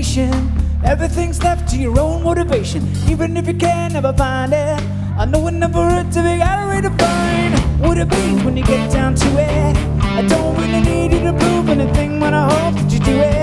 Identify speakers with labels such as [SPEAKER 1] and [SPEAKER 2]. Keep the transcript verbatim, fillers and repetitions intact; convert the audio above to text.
[SPEAKER 1] education. Everything's left to your own motivation. Even if you can never find it, I know it never hurts if you got a way to find what it means when you get down to it. I don't really need you to prove anything when I hope that you do it.